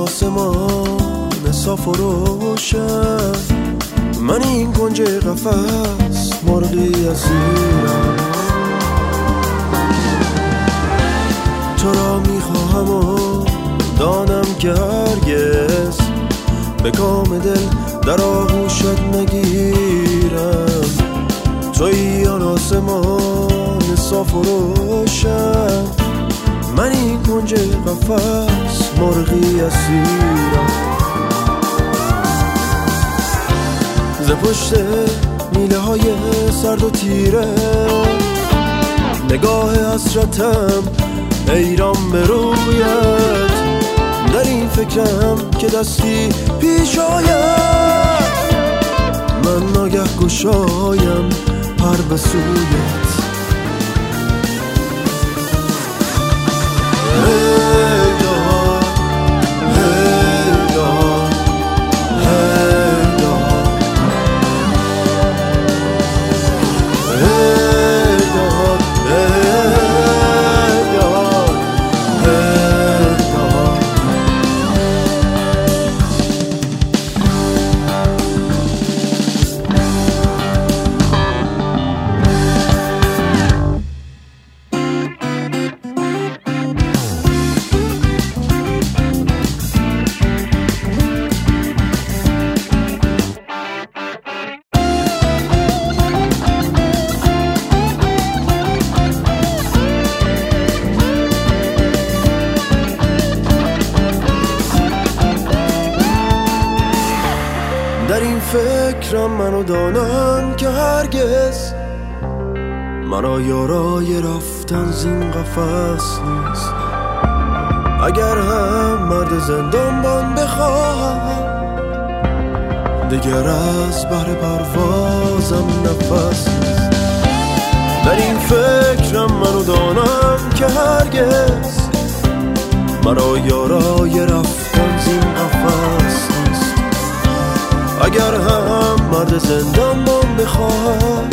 آسمان صاف و روشن، من این کنج قفس مرغی اسیرم. تو را میخواهم و دانم که هرگز به کام دل در آغوشت نگیرم. تویی آن آسمان صاف و روشن، من این کنج قفس مرغی اسیرم. ز پشت میله های سرد و تیره نگاه حسرتم حیران به رویت، در این فکرم که دستی پیش آید، من ناگه گشایم پر به سویت. در این فکرم منو دانم که هرگز مرا یارای رفتن زین قفس نیست. اگر هم مرد زندانبان بخواهم، دیگر از بحر پروازم نفس نیست. در این فکرم منو دانم که هرگز مرا یارای رفتن زین قفس نیست. اگر هم مرد زندانبان بخواد،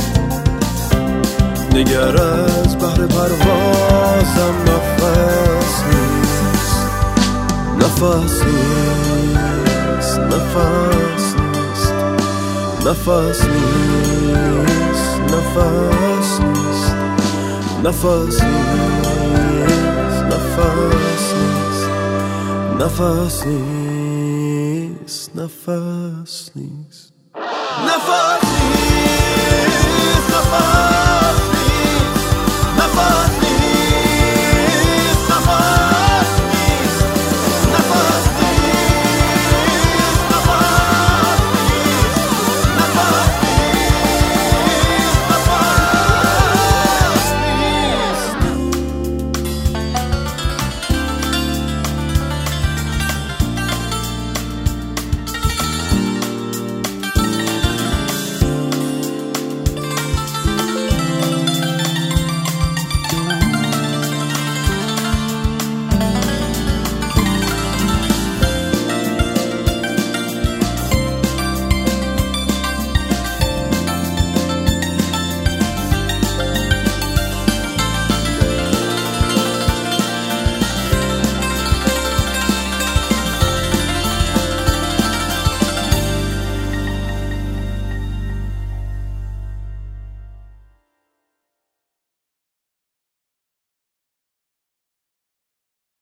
دیگر از بحر پروازم نفس نیست. نفس نیست، نفس نیست، نفس نیست، نفس نیست، نفس نیست، نفس نیست، نفس نیست، نفس نیست، نفس نیست.